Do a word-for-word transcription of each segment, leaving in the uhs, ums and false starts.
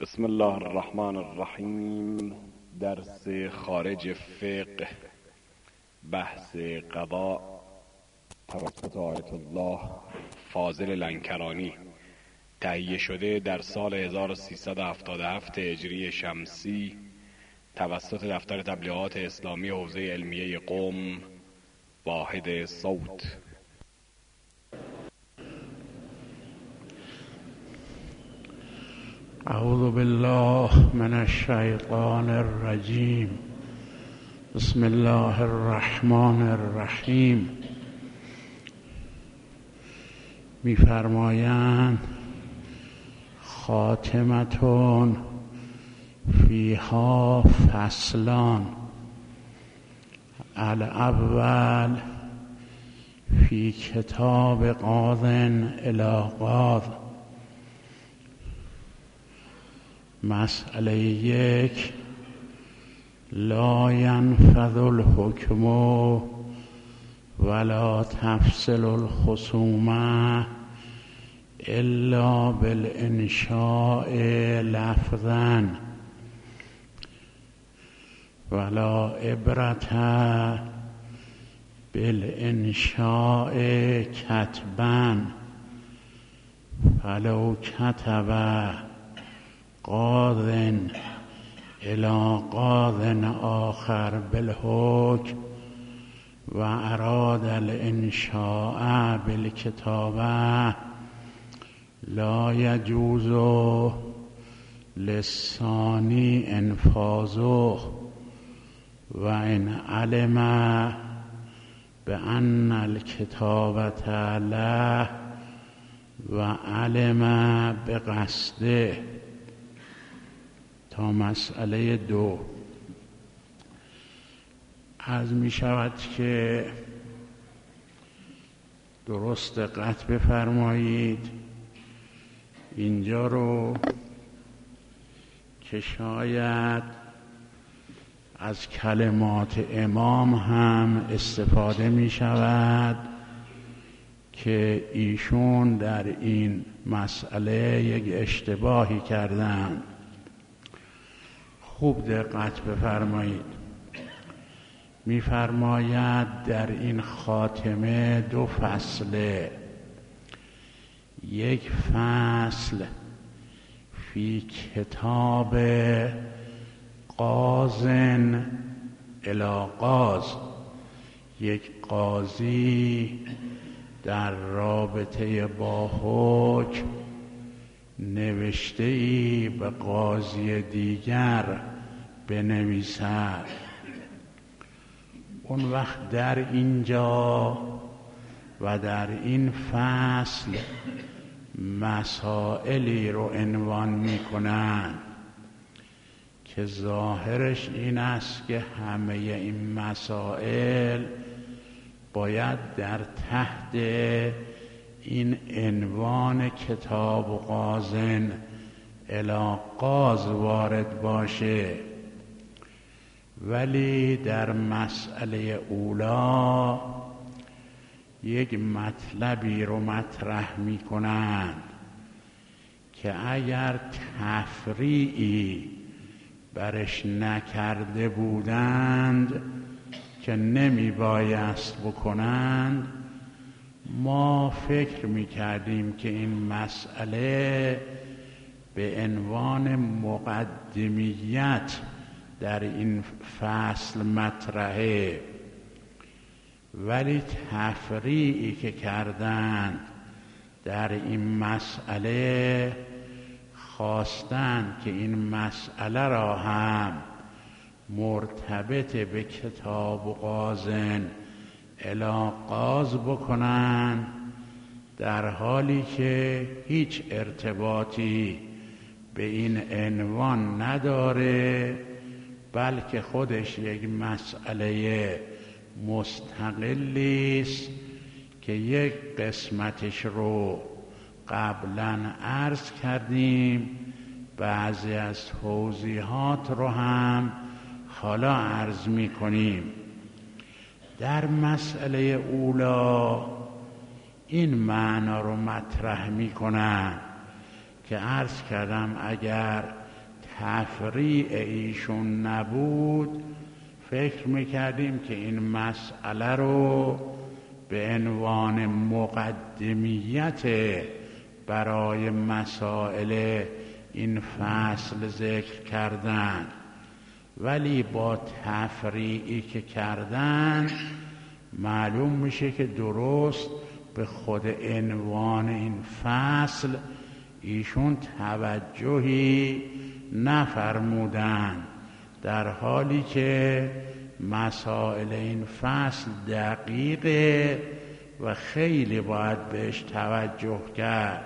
بسم الله الرحمن الرحیم. درس خارج فقه، بحث قضا، توسط آیت الله فاضل لنکرانی، تهیه شده در سال هزار و سیصد و هفتاد و هفت هجری شمسی توسط دفتر تبلیغات اسلامی حوزه علمیه قم، واحد صوت. اعوذ بالله من الشیطان الرجیم. بسم الله الرحمن الرحیم. می‌فرمایند خاتمتون فیها فصلان. الاول فی کتاب قاض الی قاض. مسئله یک، لا ینفذ الحکم ولا تفصل الخصومه الا بالانشاء لفظا ولا عبرة بالانشاء کتبا فلو کتب قاض الى قاض آخر بالحکم و اراد الانشاء بالکتابه لا یجوز للثانی انفاذه و ان علم بان الکتابة له و علم بقصده. تا مسئله دو. عرض می شود که درست دقت بفرمایید اینجا رو که شاید از کلمات امام هم استفاده می شود که ایشون در این مسئله یک اشتباهی کردند. خوب دقت بفرمایید. می‌فرماید در این خاتمه دو فصله. یک فصل فی کتاب قاض الی قاض، یک قاضی در رابطه با حکم نوشته‌ای به قاضی دیگر بنویسد. اون وقت در اینجا و در این فصل مسائلی رو عنوان می‌کنند که ظاهرش این است که همه این مسائل باید در تحت این عنوان کتاب قاض الی قاض وارد باشه، ولی در مسئله اولا یک مطلبی رو مطرح می کنند که اگر تفریعی برش نکرده بودند که نمی بایست بکنند، ما فکر می‌کردیم که این مسئله به عنوان مقدمیت در این فصل مطرحه، ولی تفریعی که کردند در این مسئله خواستند که این مسئله را هم مرتبط به کتاب قاض الی قاض بکنن، در حالی که هیچ ارتباطی به این عنوان نداره، بلکه خودش یک مسئله مستقلی است که یک قسمتش رو قبلا عرض کردیم، بعضی از توضیحات رو هم حالا عرض می کنیم. در مسئله اولا این معنا رو مطرح می کنن که عرض کردم اگر تفریع ایشون نبود فکر میکردیم که این مسئله رو به عنوان مقدمیت برای مسائل این فصل ذکر کردن، ولی با تفریعی که کردن معلوم میشه که درست به خود عنوان این فصل ایشون توجهی نفرمودن، در حالی که مسائل این فصل دقیقه و خیلی باید بهش توجه کرد.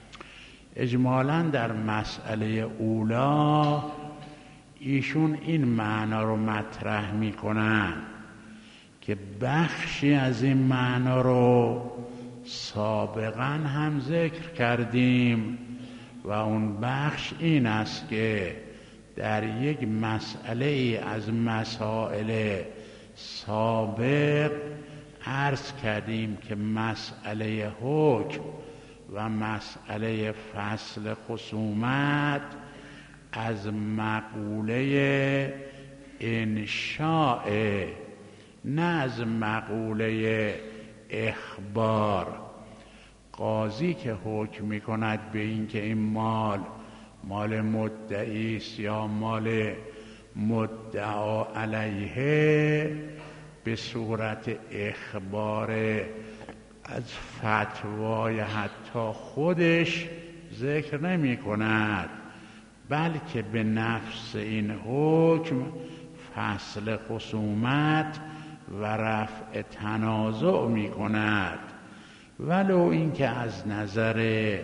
اجمالاً در مسئله اولا ایشون این معنا رو مطرح میکنن که بخشی از این معنا رو سابقاً هم ذکر کردیم و اون بخش این است که در یک مسئله از مسائل سابق عرض کردیم که مسئله حکم و مسئله فصل خصومت از مقوله انشاء نه از مقوله اخبار. قاضی که حکم می کند به این که این مال مال مدعی است یا مال مدعا علیه به صورت اخبار از فتوای حتی خودش ذکر نمی کند، بلکه به نفس این حکم فصل خصومت و رفع تنازع می کند، ولو اینکه از نظر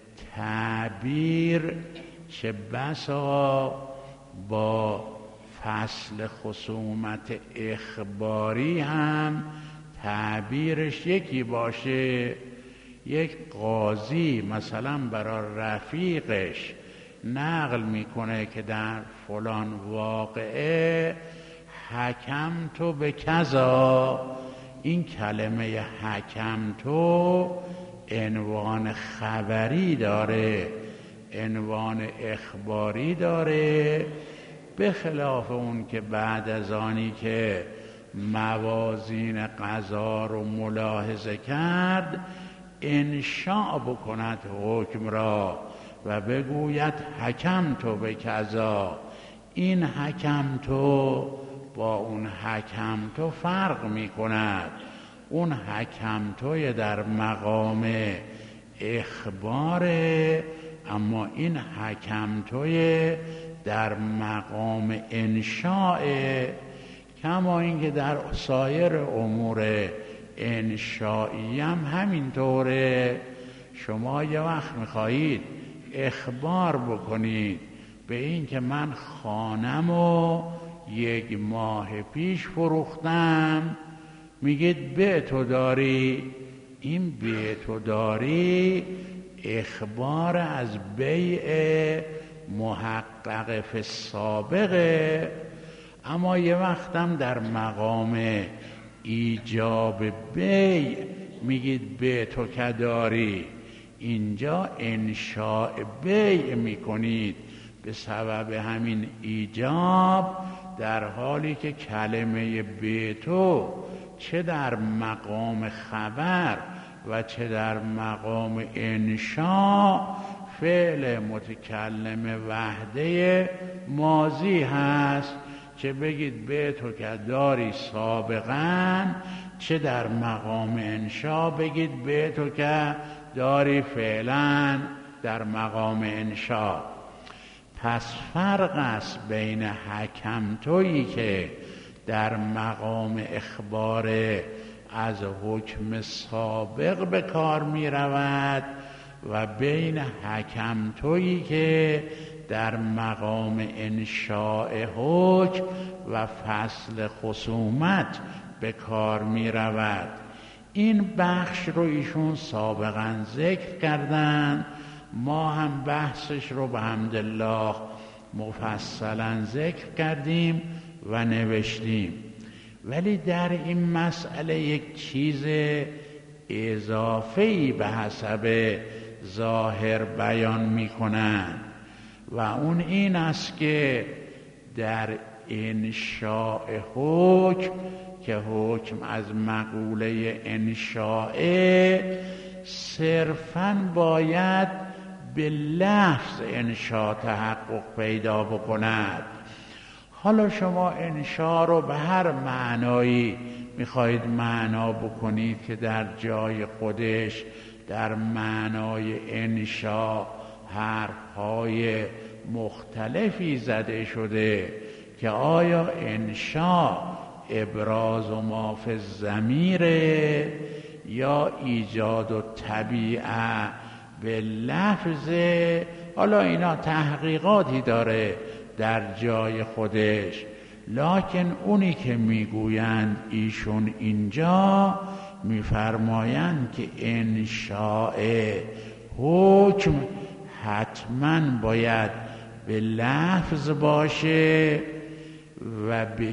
تعبیر چه بسا با فصل خصومت اخباری هم تعبیرش یکی باشه. یک قاضی مثلا برای رفیقش نقل میکنه که در فلان واقعه حکم تو به کذا، این کلمه حکم تو عنوان خبری داره، عنوان اخباری داره، به خلاف اون که بعد از آنی که موازین قضا رو ملاحظه کرد انشاء بکند حکم را و بگوید حکم تو به کذا. این حکم تو با اون حکم تو فرق می کند. اون حکم توی در مقام اخباره، اما این حکم توی در مقام انشاء، کما اینکه در سایر امور انشایی هم همینطوره. شما یه وقت میخواهید اخبار بکنید به این که من خانمو یک ماه پیش فروختم، میگید به تو داری. این به تو داری اخبار از بیع محقق فی السابقه، اما یه وقتم در مقام ایجاب بیع میگید به تو که داری. اینجا انشاء بیع میکنید به سبب همین ایجاب، در حالی که کلمه به تو چه در مقام خبر و چه در مقام انشاء فعل متکلم وحده ماضی هست، چه بگید به تو که داری سابقا، چه در مقام انشاء بگید به تو که داری فعلا در مقام انشاء. پس فرق است بین حکم تویی که در مقام اخبار از حکم سابق به کار می رود و بین حکم تویی که در مقام انشاء حکم و فصل خصومت به کار می رود. این بخش رو ایشون سابقا ذکر کردن، ما هم بحثش رو به حمدالله مفصلا ذکر کردیم و نوشتیم. ولی در این مسئله یک چیز اضافه‌ای به حسب ظاهر بیان می‌کنند و اون این است که در انشاء حکم که حکم از مقوله انشاء صرفاً باید به لفظ انشاء تحقق پیدا بکند. حالا شما انشاء رو به هر معنایی میخواهید معنا بکنید که در جای خودش در معنای انشاء حرفهای مختلفی زده شده که آیا انشاء ابراز و ما فی الضمیر یا ایجاد و طبیعه به لفظ. حالا اینا تحقیقاتی داره در جای خودش، لکن اونی که میگویند ایشون اینجا میفرمایند که انشاء حکم حتما باید به لفظ باشه و به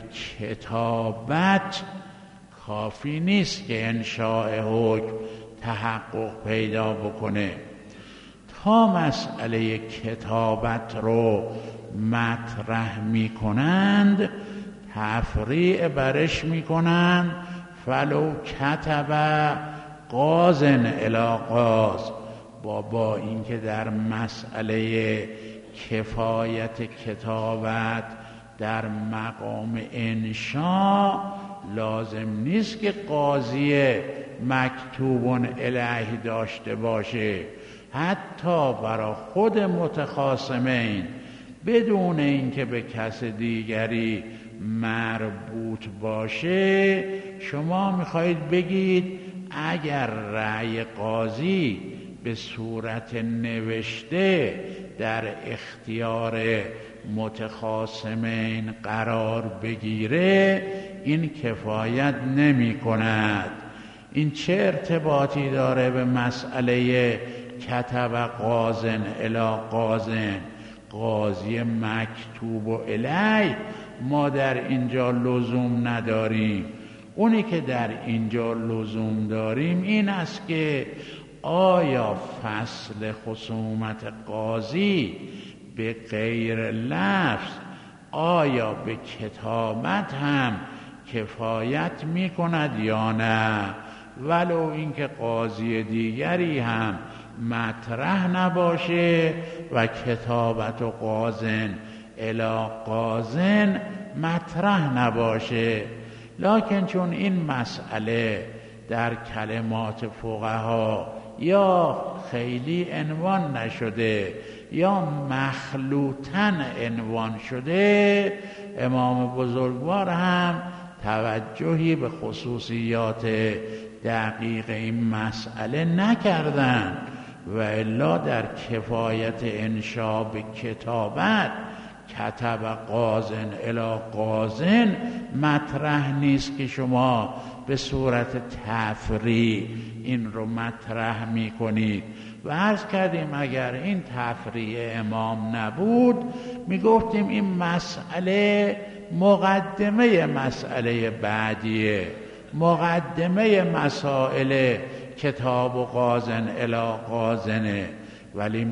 کتابت کافی نیست که انشاء حکم تحقق پیدا بکنه. تا مسئله کتابت رو مطرح می کنند تفریع برش می کنند فلو کتب قاضن الی قاض، با با اینکه در مسئله کفایت کتابت در مقام انشاء لازم نیست که قاضی مکتوبون الیه داشته باشه، حتی برای خود متخاصمین بدون اینکه به کس دیگری مربوط باشه. شما میخواهید بگید اگر رأی قاضی به صورت نوشته در اختیار متخاصمین قرار بگیره این کفایت نمی کند. این چه ارتباطی داره به مسئله کتب قاضن الی قاضن؟ قاضی مکتوب و الی ما در اینجا لزوم نداریم. اونی که در اینجا لزوم داریم این است که آیا فصل خصومت قاضی به غیر لفظ آیا به کتابت هم کفایت می کند یا نه؟ ولو اینکه قاضی دیگری هم مطرح نباشه و کتابت و قاضن الی قاضن مطرح نباشه، لکن چون این مسئله در کلمات فقها یا خیلی عنوان نشده یا مخلوطاً عنوان شده، امام بزرگوار هم توجهی به خصوصیات دقیق این مسئله نکردند و الا در کفایت انشاء به کتابت کتب قاضن الی قاضن مطرح نیست که شما به صورت تفریع این رو مطرح می کنید. و عرض کردیم اگر این تفریع امام نبود می گفتیم این مسئله مقدمه مسئله بعدیه، مقدمه مسائل کتاب و قاضن الی قاضنه. ولی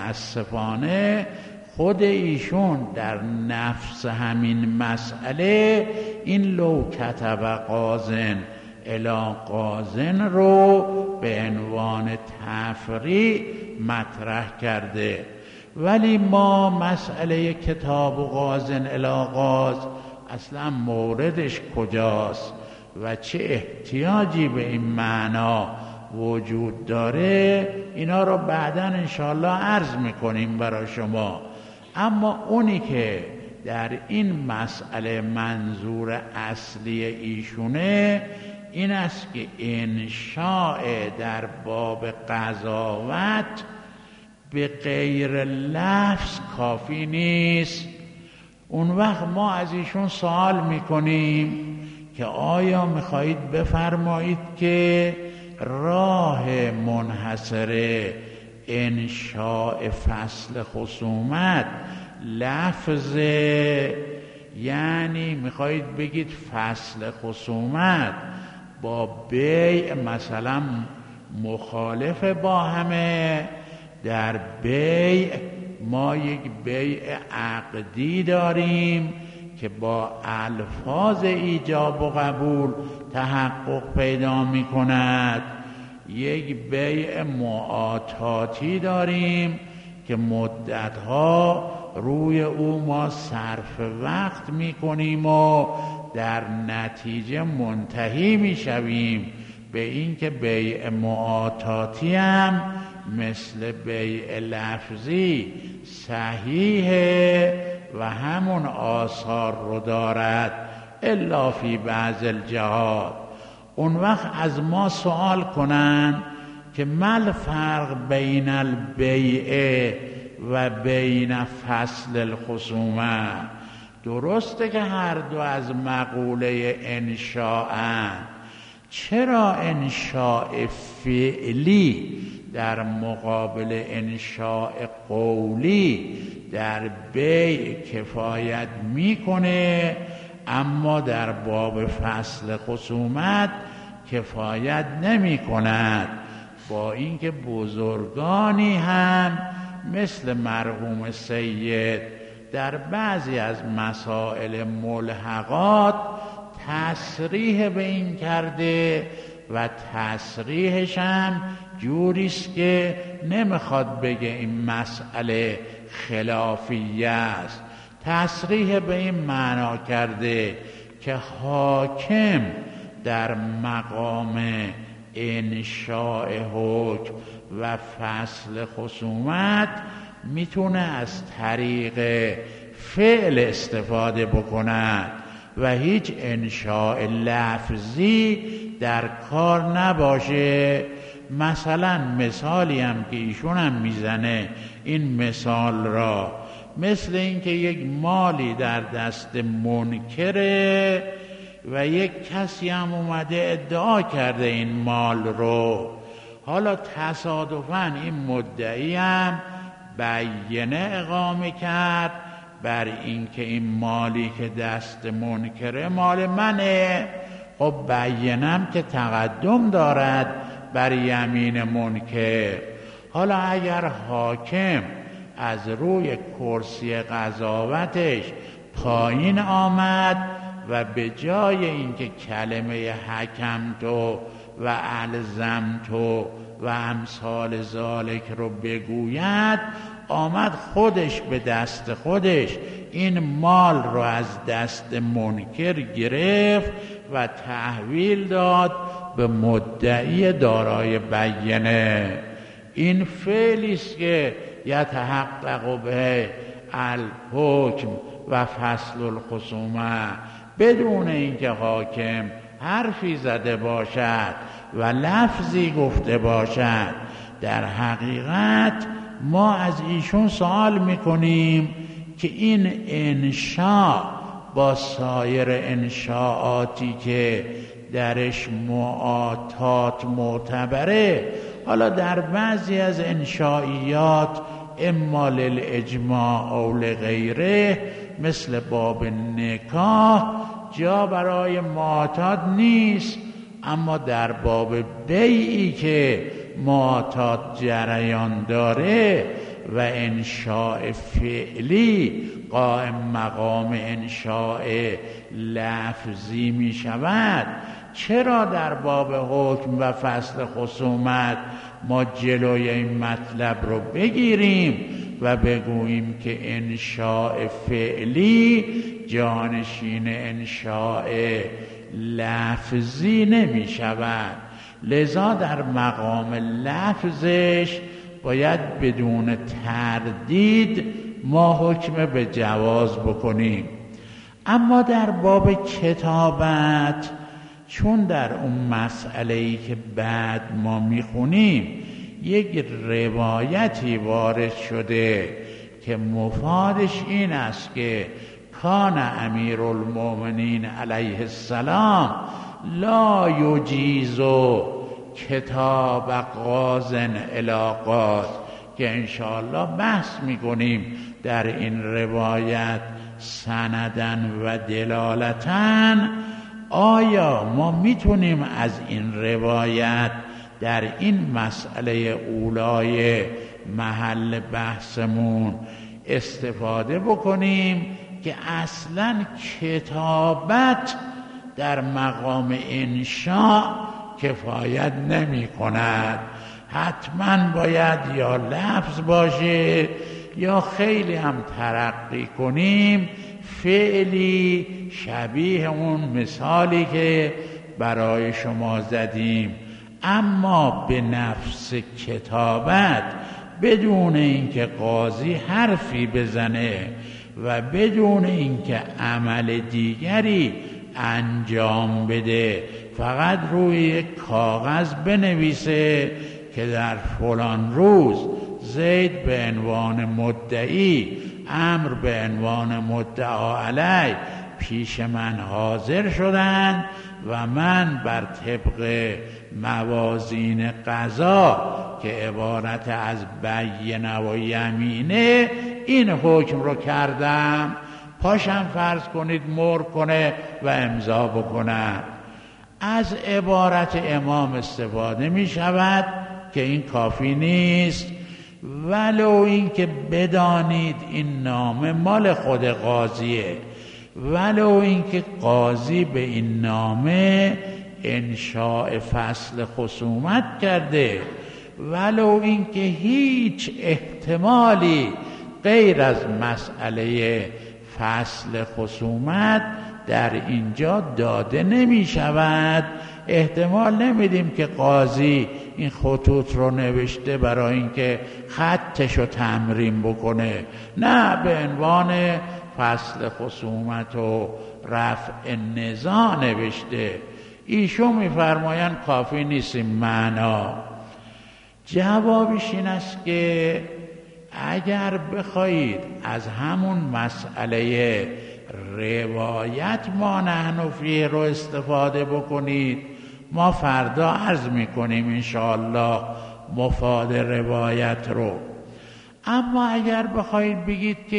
متاسفانه خود ایشون در نفس همین مسئله این لو کتب قاضن الی قاضن رو به عنوان تفریع مطرح کرده. ولی ما مسئله کتاب و قاضن الی قاض اصلا موردش کجاست و چه احتیاجی به این معنا وجود داره، اینا رو بعداً انشاءالله عرض میکنیم برای شما. اما اونی که در این مسئله منظور اصلی ایشونه این است که انشاء در باب قضاوت به غیر لفظ کافی نیست. اون وقت ما از ایشون سوال میکنیم که آیا میخواهید بفرمایید که راه منحصر انشاء فصل خصومت لفظ، یعنی میخواهید بگید فصل خصومت با بیع مثلا مخالف با همه، در بیع ما یک بیع عقدی داریم که با الفاظ ایجاب و قبول تحقق پیدا می کند. یک بیع معاطاتی داریم که مدتها روی او ما صرف وقت می کنیم و در نتیجه منتهی می شویم به این که بیع معاطاتی هم مثل بیع لفظی صحیحه و همون آثار رو دارد الا فی بعض الجهات. اون وقت از ما سوال کنن که مل فرق بین البیع و بین فصل الخصومه. درسته که هر دو از مقوله انشاءن، چرا انشاء فعلی در مقابل انشاء قولی در بیع کفایت میکنه اما در باب فصل خصومت کفایت نمی کند؟ با اینکه بزرگانی هم مثل مرحوم سید در بعضی از مسائل ملحقات تصریح به این کرده و تصریحش هم جوریست که نمیخواد بگه این مسئله خلافیه است. تصریح به این معنا کرده که حاکم در مقام انشاء حکم و فصل خصومت میتونه از طریق فعل استفاده بکند و هیچ انشاء لفظی در کار نباشه. مثلا مثالی هم که ایشون هم میزنه این مثال را، مثل اینکه یک مالی در دست منکره و یک کسی هم اومده ادعا کرده این مال رو، حالا تصادفاً این مدعی هم بیینه اقامه کرد بر اینکه این مالی که دست منکره مال منه. خب بیینم که تقدم دارد بر یمین منکر. حالا اگر حاکم از روی کرسی قضاوتش پایین آمد و به جای اینکه کلمه حکم تو و الزم تو و امثال ذالک رو بگوید، آمد خودش به دست خودش این مال رو از دست منکر گرفت و تحویل داد به مدعی دارای بیینه. این فعلی است که یتحقق به الحکم و فصل الخصومه، بدون اینکه حاکم حرفی زده باشد و لفظی گفته باشد. در حقیقت ما از ایشون سوال میکنیم که این انشاء با سایر انشاءاتی که درش معاطات معتبره، حالا در بعضی از انشائیات اما للاجماع او لغیره مثل باب نکاح جا برای معاطات نیست، اما در باب بیعی که معاطات جریان داره و انشاء فعلی قائم مقام انشاء لفظی می شود، چرا در باب حکم و فصل خصومت ما جلوی این مطلب رو بگیریم و بگوییم که انشاء فعلی جانشین انشاء لفظی نمی شود؟ لذا در مقام لفظش باید بدون تردید ما حکم به جواز بکنیم. اما در باب کتابت، چون در اون مسئله‌ای که بعد ما میخونیم یک روایتی وارد شده که مفادش این است که کان امیرالمؤمنین علیه السلام لا یجیز کتاب قاضٍ الی قاض، که انشاءالله بحث میکنیم در این روایت سندن و دلالتن. آیا ما میتونیم از این روایت در این مسئله اولای محل بحثمون استفاده بکنیم که اصلا کتابت در مقام انشاء کفایت نمی کند. حتما باید یا لفظ باشه یا خیلی هم ترقی کنیم فعلی شبیه اون مثالی که برای شما زدیم. اما به نفس کتابت بدون اینکه قاضی حرفی بزنه و بدون اینکه عمل دیگری انجام بده، فقط روی یک کاغذ بنویسه که در فلان روز زید به عنوان مدعی، عمرو به عنوان مدعا علیه پیش من حاضر شدند و من بر طبق موازین قضا که عبارت از بینه و یمینه این حکم رو کردم، پاشم فرض کنید مهر کنه و امضا بکنه. از عبارت امام استفاده می شود که این کافی نیست، ولو این که بدانید این نامه مال خود قاضیه، ولو این که قاضی به این نامه انشاء فصل خصومت کرده، ولو این که هیچ احتمالی غیر از مسئله فصل خصومت در اینجا داده نمی شود. احتمال نمیدیم که قاضی این خطوط رو نوشته برای اینکه خطش رو تمرین بکنه، نه، به عنوان فصل خصومت و رفع نزاع نوشته. ایشون میفرمایند کافی نیست این معنا. جوابش این است که اگر بخواهید از همون مسئله روایت ما نحن فیه رو استفاده بکنید، ما فردا عرض میکنیم انشاءالله مفاد روایت رو. اما اگر بخواید بگید که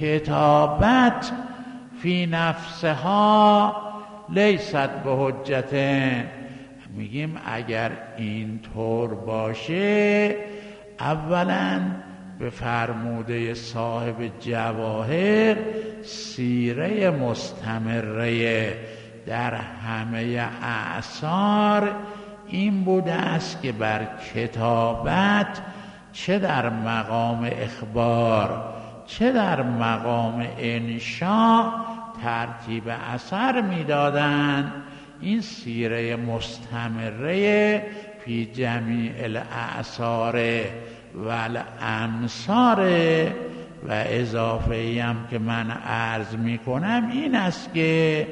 کتابت فی نفسها لیست به حجته، میگیم اگر این طور باشه، اولا به فرموده صاحب جواهر سیره مستمره در همه اعصار این بوده است که بر کتابت چه در مقام اخبار چه در مقام انشاء ترتیب اثر میدادند. این سیره مستمره فی جمیع الاعصار و الامصار و اضافه هم که من عرض می کنم این است که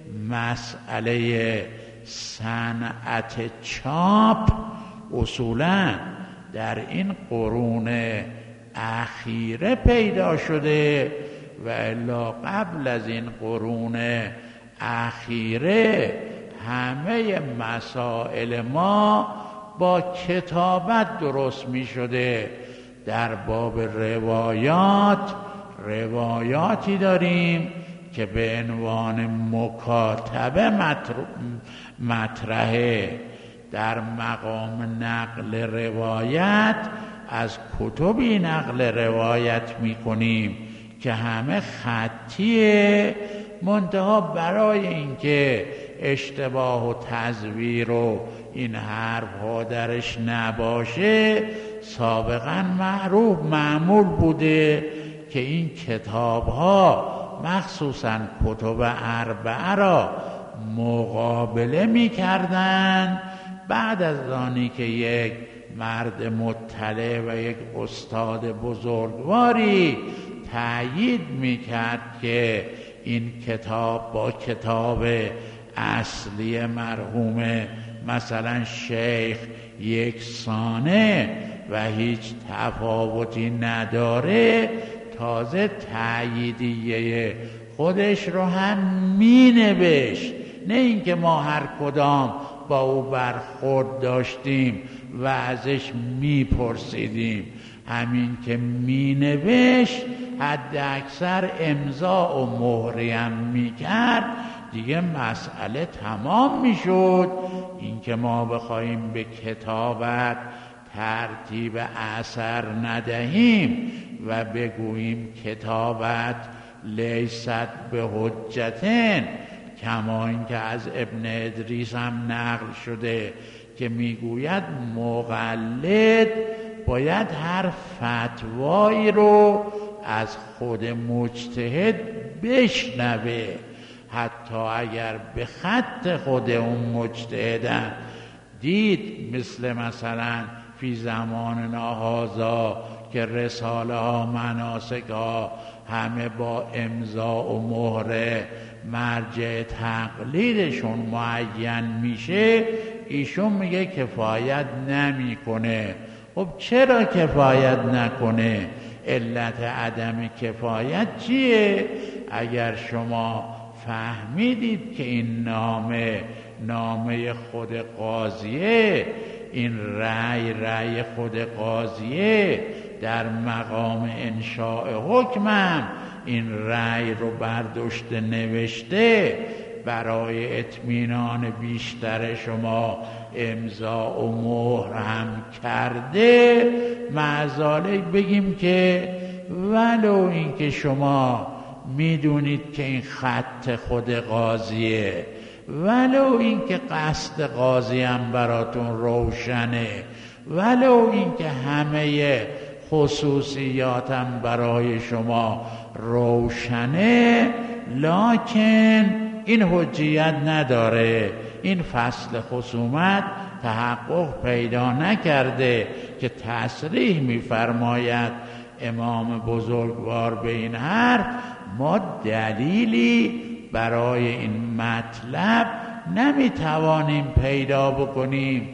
مسئله صنعت چاپ اصولا در این قرون اخیره پیدا شده و الا قبل از این قرون اخیره همه مسائل ما با کتابت درست می شده. در باب روایات روایاتی داریم که به عنوان مکاتبه مطرحه. در مقام نقل روایت از کتبی نقل روایت می کنیم که همه خطیه، منتها برای اینکه اشتباه و تزویر و این حرف ها درش نباشه سابقا معروف معمول بوده که این کتاب ها مخصوصا کتب اربعه را مقابله می کردن. بعد از آنی که یک مرد مطلع و یک استاد بزرگواری تأیید می کرد که این کتاب با کتاب اصلی مرحوم مثلا شیخ یکسانه و هیچ تفاوتی نداره، تازه تأییدیه خودش رو هم می نوشت، نه اینکه ما هر کدام با او برخورد داشتیم و ازش می پرسیدیم. همین که می نوشت حد اکثر امضا و مهری هم می کرد دیگه مسئله تمام می شد. این که ما بخواهیم به کتابت ترتیب اثر ندهیم و بگوییم کتابت لیست به حجتن، کما اینکه از ابن ادریس هم نقل شده که میگوید مقلد باید هر فتوایی رو از خود مجتهد بشنوه، حتی اگر به خط خود اون مجتهدن. دید مثل مثلا فی زماننا هذا که رساله ها مناسک ها همه با امضا و مهره مرجع تقلیدشون معین میشه، ایشون میگه کفایت نمیکنه. خب چرا کفایت نکنه؟ علت عدم کفایت چیه؟ اگر شما فهمیدید که این نامه نامه خود قاضیه، این رأی رأی خود قاضیه، در مقام انشاء حکمم این رأی رو برداشته نوشته، برای اطمینان بیشتر شما امضا و مهر هم کرده، معذالک بگیم که ولو اینکه شما میدونید که این خط خود قاضیه، ولو اینکه قصد قاضی هم براتون روشنه، ولو اینکه همه خصوصیاتم برای شما روشنه، لکن این حجیت نداره، این فصل خصومت تحقق پیدا نکرده که تصریح می‌فرماید امام بزرگوار به این حرف، ما دلیلی برای این مطلب نمیتوانیم پیدا بکنیم.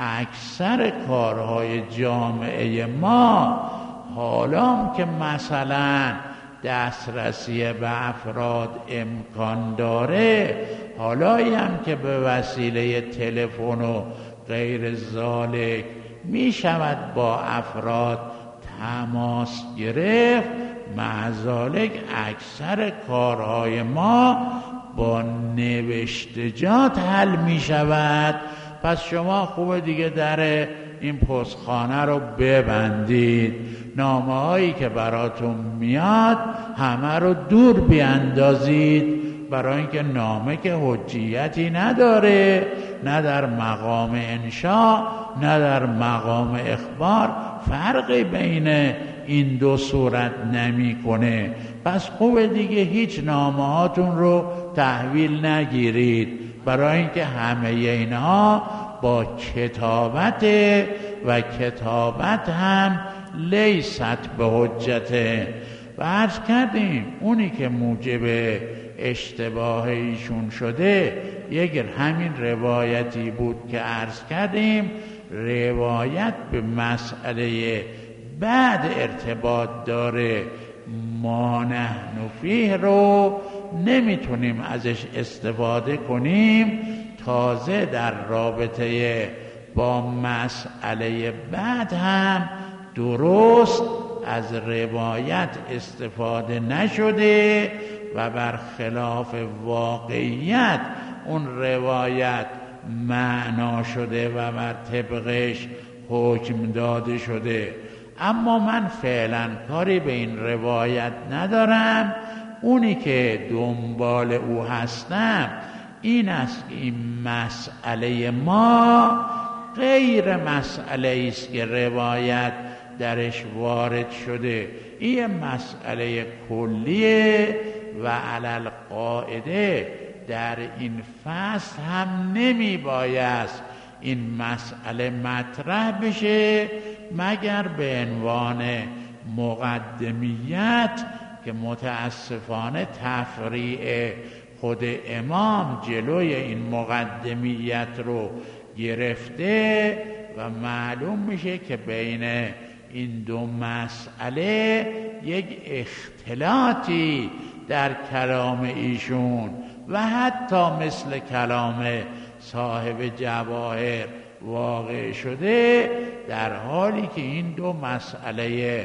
اکثر کارهای جامعه ما حالا که مثلا دسترسی به افراد امکان داره، حالایی هم که به وسیله تلفن و غیر ذالک می شود با افراد تماس گرفت، مع ذالک اکثر کارهای ما با نوشتجات حل می شود. پس شما خوبه دیگه در این پستخانه رو ببندید، نامه هایی که براتون میاد همه رو دور بیاندازید، برای اینکه نامه که حجیتی نداره، نه در مقام انشاء نه در مقام اخبار، فرقی بین این دو صورت نمی کنه. پس خوبه دیگه هیچ نامه هاتون رو تحویل نگیرید، برای اینکه همه اینها با کتابت و کتابت هم لیست به حجته. و عرض کردیم اونی که موجب اشتباه ایشون شده یک همین روایتی بود که عرض کردیم، روایت به مسئله بعد ارتباط داره، ما نحن فیه رو نمیتونیم ازش استفاده کنیم، تازه در رابطه با مسئله بعد هم درست از روایت استفاده نشده و برخلاف واقعیت اون روایت معنا شده و بر طبقش حکم داده شده. اما من فعلا کاری به این روایت ندارم، اونی که دنبال او هستم این است که این مسئله ما غیر مسئله است که روایت درش وارد شده، این مسئله کلیه و علل قاعده در این فصل هم نمی بایست این مسئله مطرح بشه مگر به عنوان مقدمیت که متاسفانه تفریع خود امام جلوی این مقدمیت رو گرفته و معلوم میشه که بین این دو مسئله یک اختلاطی در کلام ایشون و حتی مثل کلام صاحب جواهر واقع شده، در حالی که این دو مسئله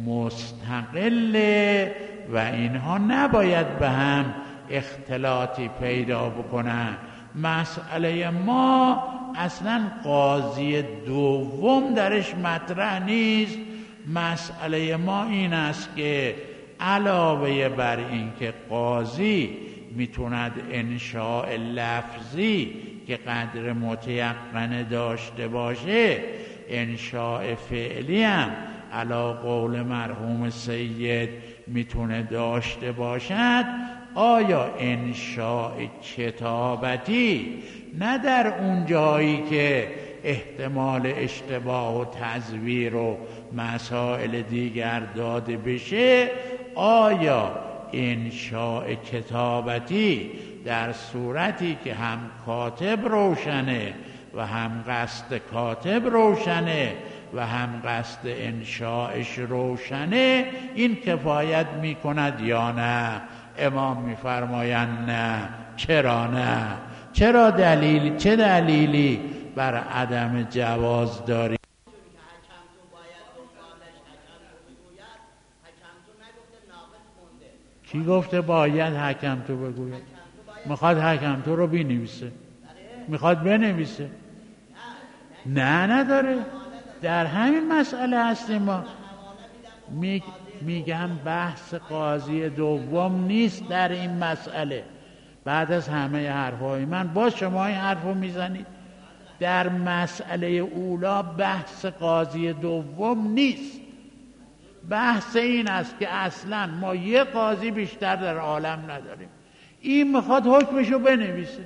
مستقله و اینها نباید به هم اختلاطی پیدا بکنن. مسئله ما اصلا قاضی دوم درش مطرح نیست. مسئله ما این است که علاوه بر این که قاضی میتوند انشاء لفظی که قدر متیقن داشته باشه، انشاء فعلی هم علی قول مرحوم سید میتونه داشته باشد. آیا انشاء کتابتی نه در اون جایی که احتمال اشتباه و تزویر و مسائل دیگر داده بشه، آیا انشاء کتابتی در صورتی که هم کاتب روشنه و هم قصد کاتب روشنه و هم قصد انشاءش روشنه، این کفایت می کند یا نه؟ امام می فرمایند نه. چرا نه؟ چرا دلیل چه دلیلی بر عدم جواز داری؟ کی گفته باید حکم تو بگوید؟ میخواد حکم تو رو بنویسه، میخواد بنویسه. نه نداره. در همین مسئله هستیم ما. می... میگم بحث قاضی دوم نیست در این مسئله. بعد از همه حرفای من باز شما این حرفو میزنید. در مسئله اولا بحث قاضی دوم نیست. بحث این است که اصلا ما یه قاضی بیشتر در عالم نداریم. این میخواد حکمشو بنویسه.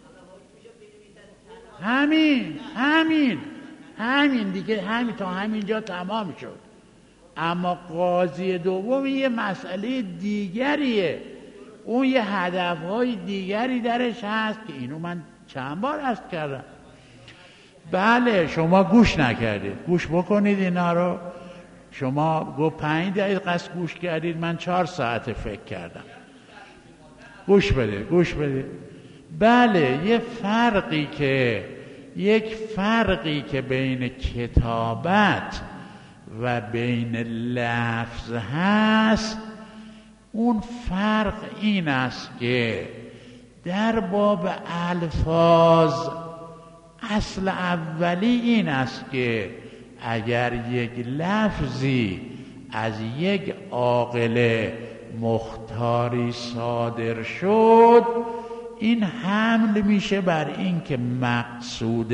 همین همین همین دیگه، همین تا همینجا تمام شد. اما قاضی دوم یه مسئله دیگریه. اون یه هدفهای دیگری درش هست که اینو من چند بار عرض کردم. بله شما گوش نکردید، گوش بکنید اینا رو. شما گو پنج دقیقه قصد گوش کردید، من چهار ساعت فکر کردم. گوش بده گوش بده. بله یه فرقی که یک فرقی که بین کتابت و بین لفظ هست، اون فرق این است که در باب الفاظ اصل اولی این است که اگر یک لفظی از یک عاقل مختاری صادر شد، این حمل میشه بر این که مقصود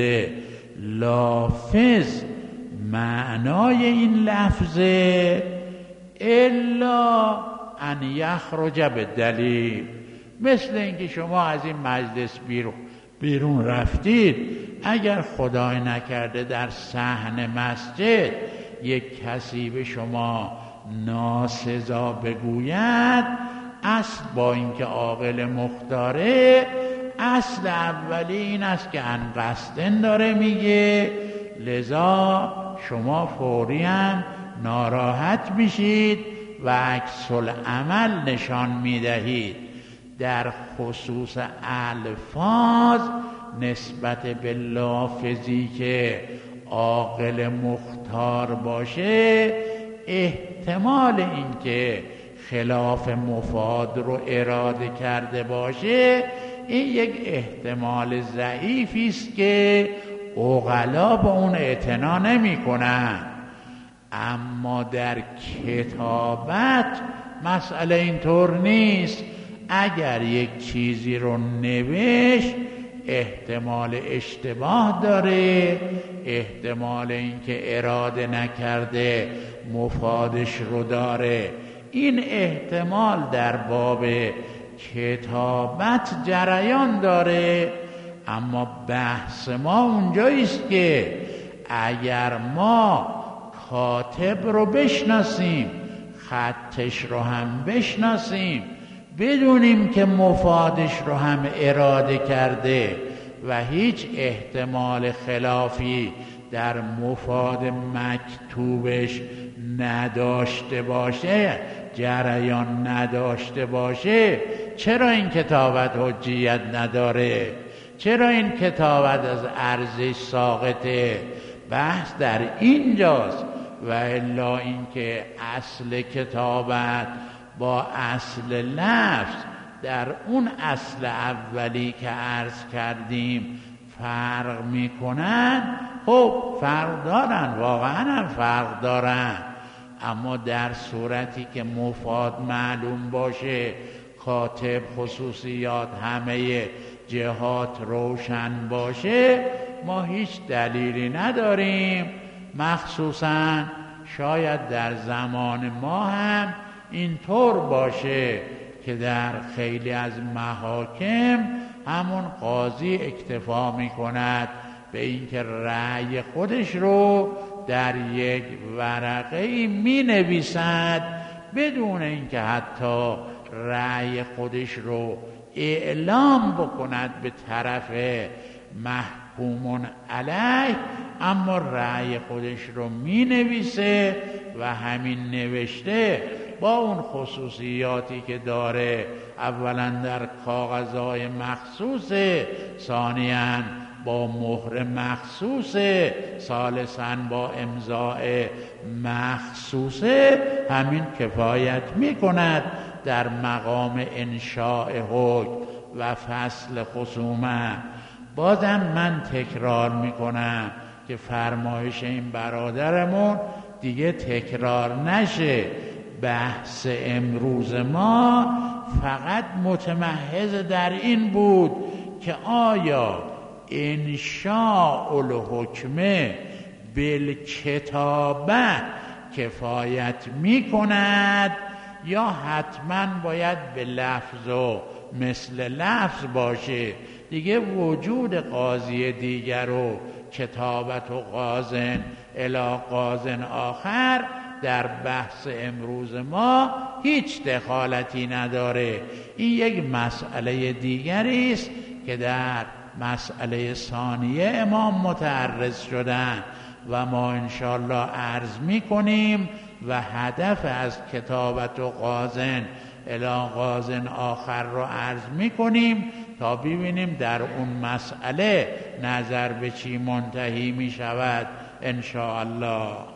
لافظ معنای این لفظه الا ان یخرج بالدلیل. مثل اینکه شما از این مجلس بیرون بیرون رفتید، اگر خدای نکرده در صحن مسجد یک کسی به شما ناسزا بگوید، اصل با اینکه عاقل مختاره، اصل اولی این است که ان قصدن داره میگه، لذا شما فوری هم ناراحت میشید و عکس العمل نشان میدهید. در خصوص الفاظ نسبت به لافظی که عاقل مختار باشه، احتمال اینکه خلاف مفاد رو اراده کرده باشه، این یک احتمال ضعیفی است که عقلا به اون اعتنا نمی کنن. اما در کتابت مسئله اینطور نیست. اگر یک چیزی رو نوشت، احتمال اشتباه داره، احتمال اینکه اراده نکرده مفادش رو داره. این احتمال در باب کتابت جریان داره. اما بحث ما اونجاییست که اگر ما کاتب رو بشناسیم، خطش رو هم بشناسیم، بدونیم که مفادش رو هم اراده کرده و هیچ احتمال خلافی در مفاد مکتوبش نداشته باشه، جریان نداشته باشه، چرا این کتابت حجیت نداره؟ چرا این کتابت از ارزش ساقطه؟ بحث در اینجاست. و الا اینکه اصل کتابت با اصل لفظ در اون اصل اولی که عرض کردیم فرق میکنن، خب فرق دارن، واقعا هم فرق دارن، اما در صورتی که مفاد معلوم باشه، کاتب خصوصیات همه جهات روشن باشه، ما هیچ دلیلی نداریم. مخصوصا شاید در زمان ما هم اینطور باشه که در خیلی از محاکم همون قاضی اکتفا می کند به اینکه رأی خودش رو در یک ورقه می نویسد بدون اینکه حتی رأی خودش رو اعلام بکند به طرف محکومون علیه، اما رأی خودش رو می نویسه و همین نوشته با اون خصوصیاتی که داره، اولا در کاغذهای مخصوصه، ثانیاً با مهر مخصوصه، ثالثاً با امضاء مخصوصه، همین کفایت می کند در مقام انشاء حکم و فصل خصومت. بازم من تکرار می کنم که فرمایش این برادرمون دیگه تکرار نشه. بحث امروز ما فقط متمحض در این بود که آیا انشاء الحکم بالکتابه کفایت می کند یا حتما باید به لفظ و مثل لفظ باشه. دیگه وجود قاضی دیگر و کتابت و قاضن الی قاضن آخر در بحث امروز ما هیچ دخالتی نداره. این یک مسئله دیگری است که در مسئله ثانیه امام متعرض شدن و ما انشاءالله عرض میکنیم و هدف از کتابت و قاضن الی قاضن آخر رو عرض میکنیم تا ببینیم در اون مسئله نظر به چی منتهی میشود انشاءالله.